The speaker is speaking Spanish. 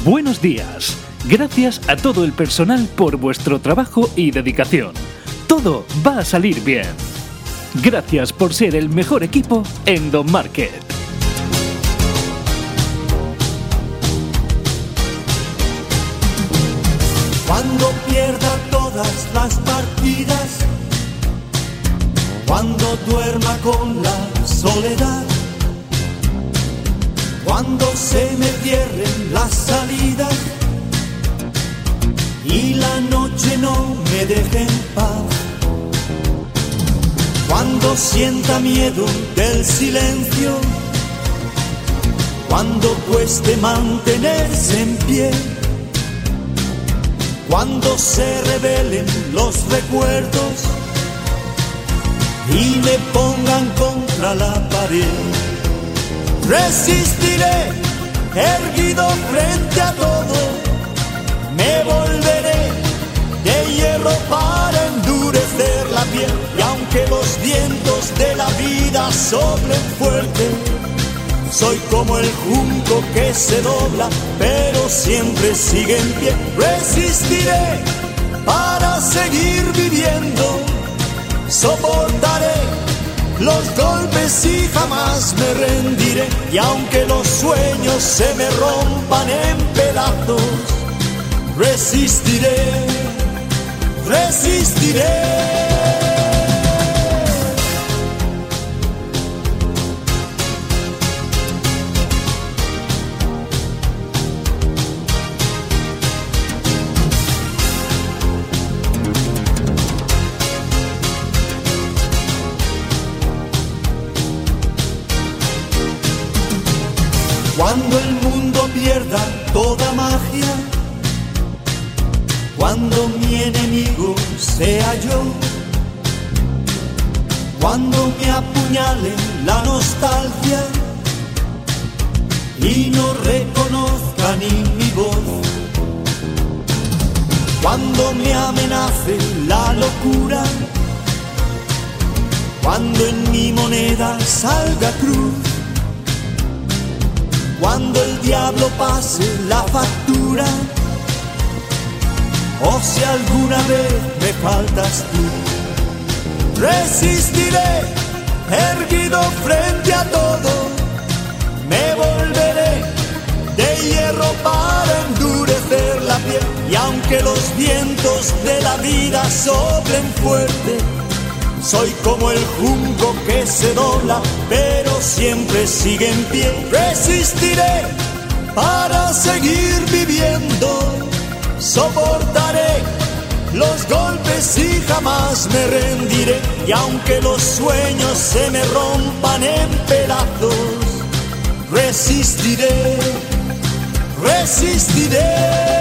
Buenos días. Gracias a todo el personal por vuestro trabajo y dedicación. Todo va a salir bien. Gracias por ser el mejor equipo en Don Market. Cuando pierda todas las partidas, cuando duerma con la soledad, cuando se me cierren las salidas y la noche no me deje en paz, cuando sienta miedo del silencio, cuando cueste mantenerse en pie, cuando se revelen los recuerdos y me pongan contra la pared, resistiré erguido frente a todo, me volveré de hierro para endurecer la piel, y aunque los vientos de la vida soplen fuerte, soy como el junco que se dobla, pero siempre sigue en pie. Resistiré para seguir viviendo, soportaré los golpes y jamás me rendiré. Y aunque los sueños se me rompan en pedazos, resistiré, resistiré. Cuando el mundo pierda toda magia, cuando mi enemigo sea yo, cuando me apuñale la nostalgia y no reconozca ni mi voz, cuando me amenace la locura, cuando en mi moneda salga cruz, cuando el diablo pase la factura, o si alguna vez me faltas tú, resistiré erguido frente a todo, me volveré de hierro para endurecer la piel, y aunque los vientos de la vida soplen fuerte, soy como el junco que se dobla, pero siempre sigue en pie. Resistiré para seguir viviendo, soportaré los golpes y jamás me rendiré. Y aunque los sueños se me rompan en pedazos, resistiré, resistiré.